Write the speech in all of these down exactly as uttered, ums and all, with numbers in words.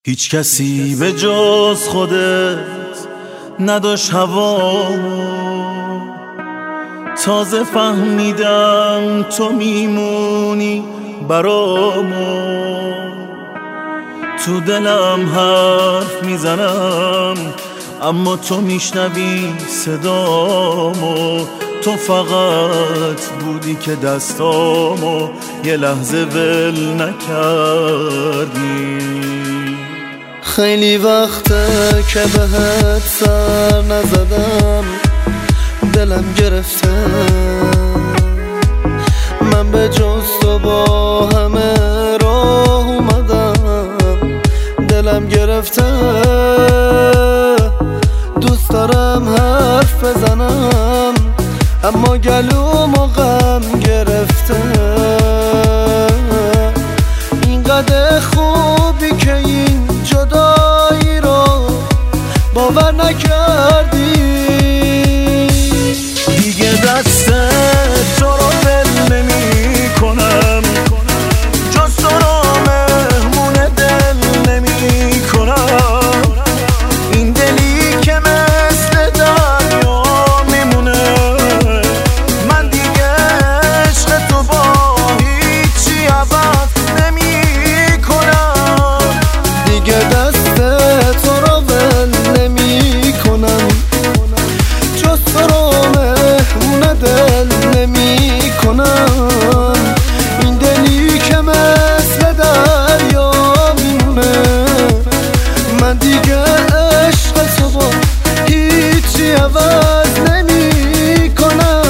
هیچ کسی به جز خودت نداشت هوامو، تازه فهمیدم تو میمونی برامو. تو دلم حرف میزنم اما تو میشنوی صدامو. تو فقط بودی که دستامو یه لحظه ول نکردی. خیلی وقته که بهت سر نزدم، دلم گرفته. من به جز تو با همه راه اومدم، دلم گرفته. دوست دارم حرف بزنم اما گلومو غم گرفته. اینقدر خوبی که این جدایی رو باور نکردی. دیگه دست تو رو ول نمی کنم، جز تو رو مهمون دل نمی کنم. این دلی که مثل دریا میمونه، من دیگه عشق تو با هیچی عوض نمی کنم. دیگه دست تو رو ول نمی کنم، جز تو رو مهمون دل نمی کنم. این دلی که مثل دریا میمونه، من دیگه عشق تو با هیچی عوض نمی کنم.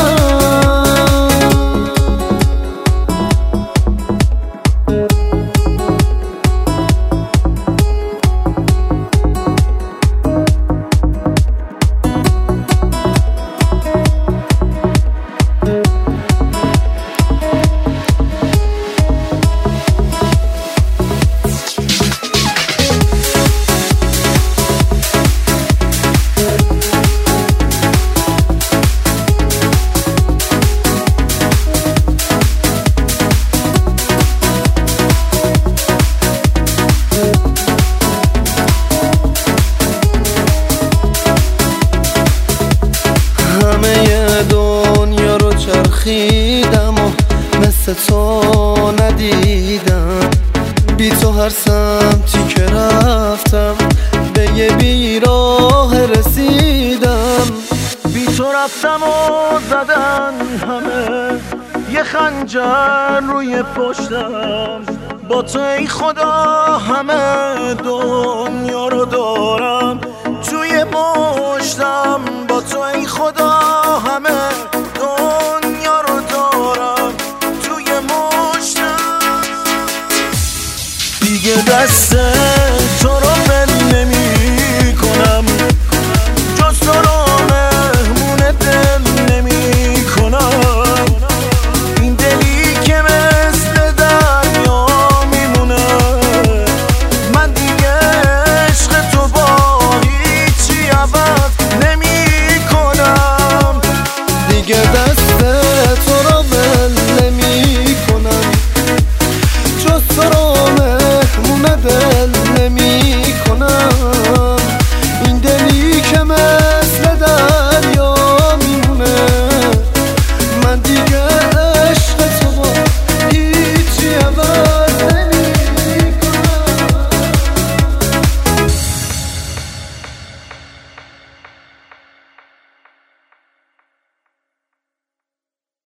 همه دنیا رو چرخیدم و مثل تو ندیدم. بی تو هر سمتی که رفتم به یه بیراه رسیدم. بی تو رفتم و زدن همه یه خنجر روی پشتم. با تو ای خدا همه دنیا رو دارم توی مشتم. با تو ای خدا همه دنیا رو دارم توی مشتم. دیگه دست